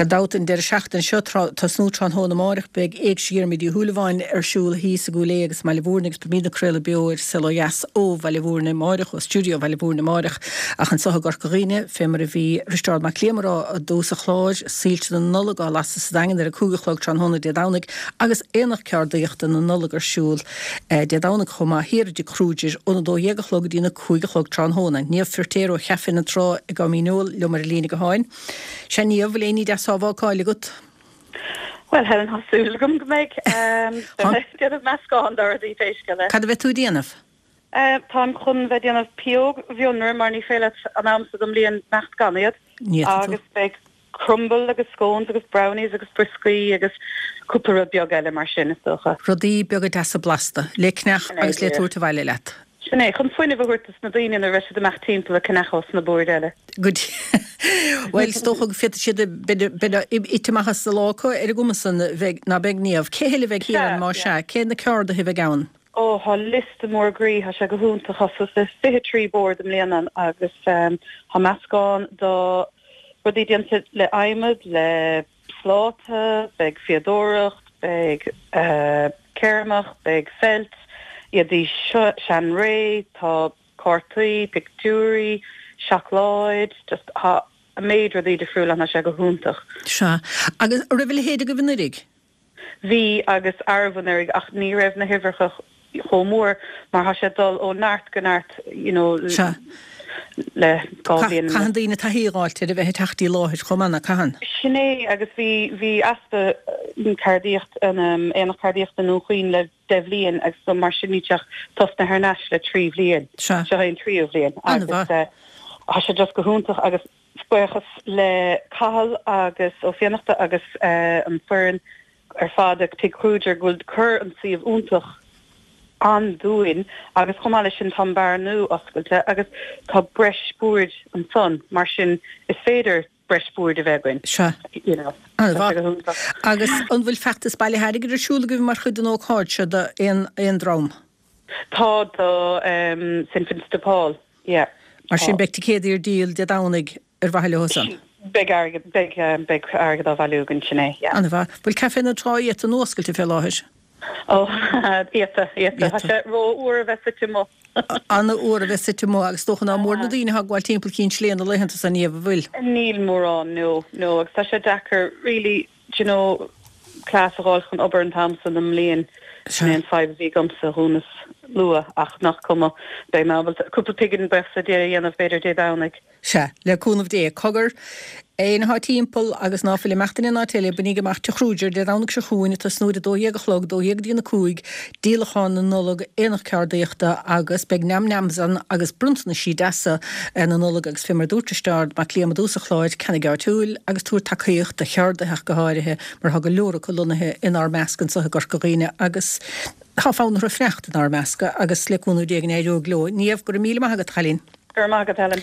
Gadautan der seachtain seo tá snútrán hóna marach beg ag siar mí thuúlaháin siúil híos a gúlé agus meile bhúrnig go míad cruile beir Silas ó bheile bhúrna marach ó stúdio bheile bhúrna marach ach an socha gorcaghine fémar a bhí Richard McLeamará a dús a chláid sílte na nulaga las sa dagan ar a cúgalchlog trán hóna dedánig agus éanach ceardaíocht na nulagar siúil dedánig chumá hir de crúidir óna dó dhéagachlog dína cúgalchlog trán hóna níomh firtéir ó chefin na trá i go míúil leomar a lína go háin. Se níomh léní de sábhááile gut? Well, Helen hasúil gom go méid dead of meascáin dar a dí féisceile. Cad a bheith tú déanamh? Tá chun bheith déanamh piog bhionnar mar ní féile an amsa dom líon mecht ganiad agus beag crumble agus scones agus brownies agus briscuí agus cúpla beag eile mar sin is dócha. Rodí beag a deasa blasta, le cnech agus le túirta bhaile leat. Sinné, chun foioine bhhuirtas na daoine na reisi amach timppla a cnechos na bord eile. Good. Well, stocha go fiata siad beda itimachas sa láco ar a gumasan na beg níomh. Cé heile bheith hían má se, cé na cearda hi bheith gaan? Ó, há list mór grí ha se go húnta chosas le fihe trí bord am léanan agus ha meascáin do rudí dianta le aimimid, le sláta, beg fiadóracht, beg ceirmach, beg felt, iad dí sean ré, tá cortaí, pictúrí, seacláid, just a méid rudí de friúil anna se go húntach. Se. Agus ribhfuil héide go bhinirig? Bhí agus arbhannirig ach ní raibh na hifircha chomór mar ha sé dul ó nárt go nárt, le gáblíon. Cahan daoine taíáilte a bheith tachtí láthir chomanna cahan? Sinné agus bhí aspa cardíocht éanach cardíocht an nóchuoin le devlíon agus do mar sinníteach tos na hneis le trí bblion. Se haon tríomh blion. Agus ha sé just go húntaach agus spuchas le cahal agus ó fianachta agus an fearn ar fádag tí cruúidir gúil chur an siomh úntach an dúin agus chomáile sin tá bar nó oscailte agus tá breisbúid an son mar sin is féidir breisbúid a bheithain. Se. Agus an bhfuil feachtas bailile heidir ar siúla go bhí mar chud an ócáid se éon drám? Tá do St. Vincent de Paul, yeah. Mar sin beagta céad ar díal de dánig ar bhaile hosan? Beg agad á bhailúgan sinné, yeah. Anna bha, bhfuil cefé na tráíet an óscailte fé láthir? Ó, éta, ha sé ró uair a bheitsa mó. Anna uair a bheitsa mó agus tóchan á mór na daoine ha gháil timppla cín sléanana leihananta san níomh bhfuil. Níl mórrán, nó, agus tá sé dechar really, clás a gáil chun obair an tamsan am líon sin 5 bhí gomsa húnas lua ach nach cuma be mábal cúpla pigin besa dé dhéanamh beidir dé dánig. Se, le cúnamh dé cogur éonthá timppel agus náfuil meachtain in átéile bunig go meachta chrúidir de dánig se chuúine tá snúide dóhéag a chlog dóhéag dína cúig díalacháin na nullag éanach ceardaíochta agus beg neamsan agus bruntna sí deasa na nullag agus fimar dúirteisteard má clíama dús a chláid cena gar túil agus túr takeíocht de cheardatheach go háirithe mar ha go leora colúnathe in ár meascan sa gorcaghine agus há fáin refrecht in ár measca agus leúnú déag éú gló. Níomh gur míle maigad chalín. Gur mágad Helen.